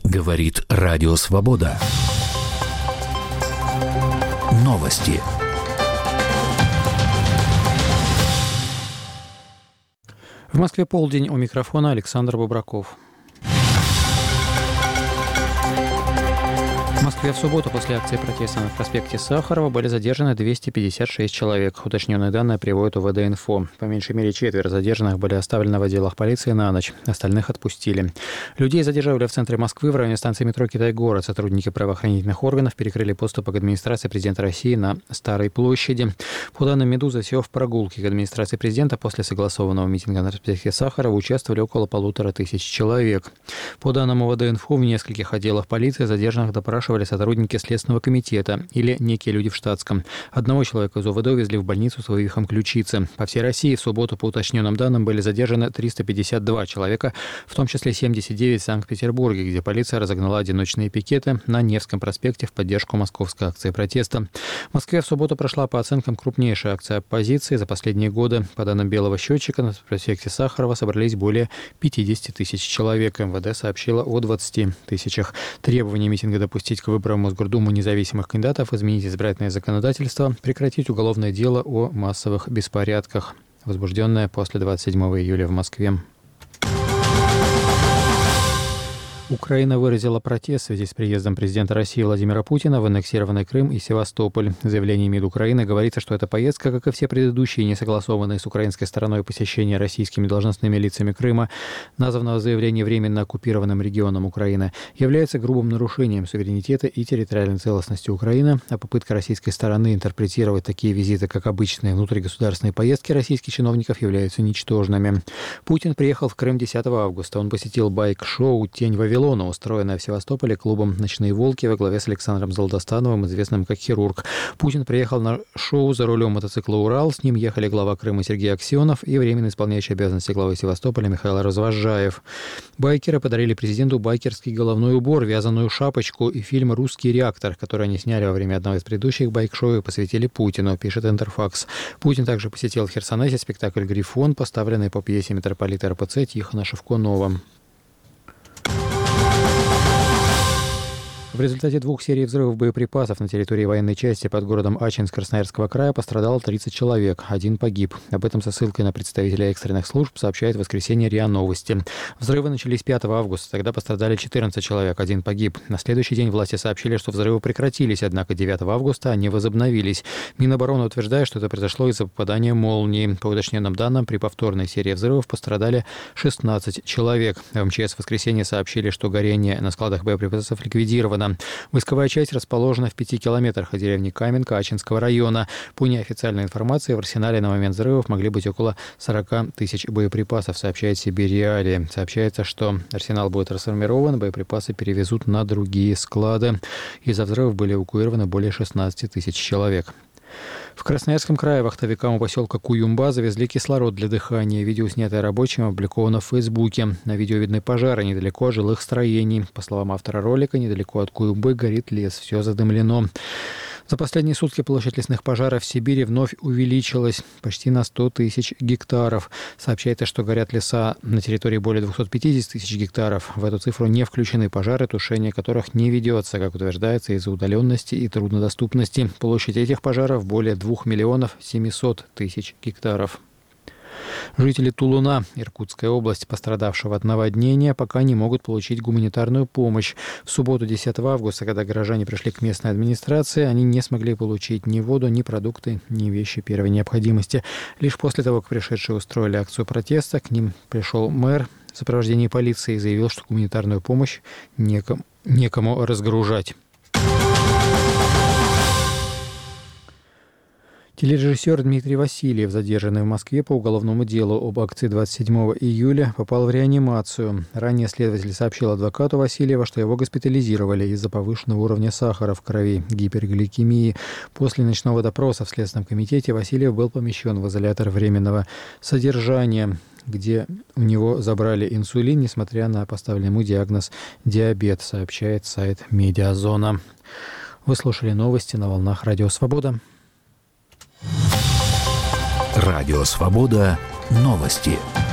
Говорит Радио Свобода. Новости. В Москве полдень, у микрофона Александр Бобраков. В Москве в субботу после акции протеста на проспекте Сахарова были задержаны 256 человек. Уточненные данные приводит УВД-инфо. По меньшей мере 4 задержанных были оставлены в отделах полиции на ночь. Остальных отпустили. Людей задерживали в центре Москвы в районе станции метро Китай-город. Сотрудники правоохранительных органов перекрыли подступы к администрации президента России на Старой площади. По данным «Медузы», всего в прогулке к администрации президента после согласованного митинга на проспекте Сахарова участвовали около 1500 человек. По данным УВД-инфо, в нескольких отделах полиции задержанных допрашивали сотрудники Следственного комитета или некие люди в штатском. Одного человека из УВД увезли в больницу с вывихом ключицы. По всей России в субботу, по уточненным данным, были задержаны 352 человека, в том числе 79 в Санкт-Петербурге, где полиция разогнала одиночные пикеты на Невском проспекте в поддержку московской акции протеста. В Москве в субботу прошла, по оценкам, крупнейшая акция оппозиции за последние годы. По данным «Белого счетчика», на проспекте Сахарова собрались более 50 тысяч человек. МВД сообщило о 20 тысячах. Требования митинга допустить к выборам в Мосгордуму независимых кандидатов, изменить избирательное законодательство, прекратить уголовное дело о массовых беспорядках, возбужденное после 27 июля в Москве. Украина выразила протест в связи с приездом президента России Владимира Путина в аннексированный Крым и Севастополь. В заявлении МИД Украины говорится, что эта поездка, как и все предыдущие, не согласованные с украинской стороной посещения российскими должностными лицами Крыма, названного в заявлении временно оккупированным регионом Украины, является грубым нарушением суверенитета и территориальной целостности Украины, а попытка российской стороны интерпретировать такие визиты как обычные внутригосударственные поездки российских чиновников являются ничтожными. Путин приехал в Крым 10 августа. Он посетил байк-шоу «Тень Вавилона», устроенная в Севастополе клубом «Ночные волки» во главе с Александром Золотостановым, известным как «Хирург». Путин приехал на шоу за рулем мотоцикла «Урал». С ним ехали глава Крыма Сергей Аксенов и временно исполняющий обязанности главы Севастополя Михаил Развозжаев. Байкеры подарили президенту байкерский головной убор, вязаную шапочку и фильм «Русский реактор», который они сняли во время одного из предыдущих байк-шоу и посвятили Путину, пишет Интерфакс. Путин также посетил в Херсонесе спектакль «Грифон», поставленный по пьесе митрополита РПЦ Тихона Шевкунова. В результате 2 серий взрывов боеприпасов на территории военной части под городом Ачинск Красноярского края пострадало 30 человек, 1 погиб. Об этом со ссылкой на представителя экстренных служб сообщает в воскресенье РИА Новости. Взрывы начались 5 августа, тогда пострадали 14 человек, 1 погиб. На следующий день власти сообщили, что взрывы прекратились, однако 9 августа они возобновились. Минобороны утверждает, что это произошло из-за попадания молнии. По уточненным данным, при повторной серии взрывов пострадали 16 человек. В МЧС в воскресенье сообщили, что горение на складах боеприпасов ликвидировано. Войсковая часть расположена в 5 километрах от деревни Каменка Ачинского района. По неофициальной информации, в арсенале на момент взрывов могли быть около 40 тысяч боеприпасов, сообщает Сибирь Реалии. Сообщается, что арсенал будет расформирован, боеприпасы перевезут на другие склады. Из-за взрывов были эвакуированы более 16 тысяч человек. В Красноярском крае вахтовикам у поселка Куюмба завезли кислород для дыхания. Видео, снятое рабочим, опубликовано в Фейсбуке. На видео видны пожары недалеко от жилых строений. По словам автора ролика, недалеко от Куюмбы горит лес. Все задымлено. За последние сутки площадь лесных пожаров в Сибири вновь увеличилась почти на 100 тысяч гектаров. Сообщается, что горят леса на территории более 250 тысяч гектаров. В эту цифру не включены пожары, тушение которых не ведется, как утверждается, из-за удаленности и труднодоступности. Площадь этих пожаров более 2 миллионов 700 тысяч гектаров. Жители Тулуна, Иркутская область, пострадавшего от наводнения, пока не могут получить гуманитарную помощь. В субботу 10 августа, когда горожане пришли к местной администрации, они не смогли получить ни воду, ни продукты, ни вещи первой необходимости. Лишь после того, как пришедшие устроили акцию протеста, к ним пришел мэр в сопровождении полиции и заявил, что гуманитарную помощь некому разгружать. Телережиссер Дмитрий Васильев, задержанный в Москве по уголовному делу об акции 27 июля, попал в реанимацию. Ранее следователь сообщил адвокату Васильева, что его госпитализировали из-за повышенного уровня сахара в крови, гипергликемии. После ночного допроса в Следственном комитете Васильев был помещен в изолятор временного содержания, где у него забрали инсулин, несмотря на поставленный ему диагноз диабет, сообщает сайт «Медиазона». Вы слушали новости на волнах Радио Свобода. Радио Свобода. Новости.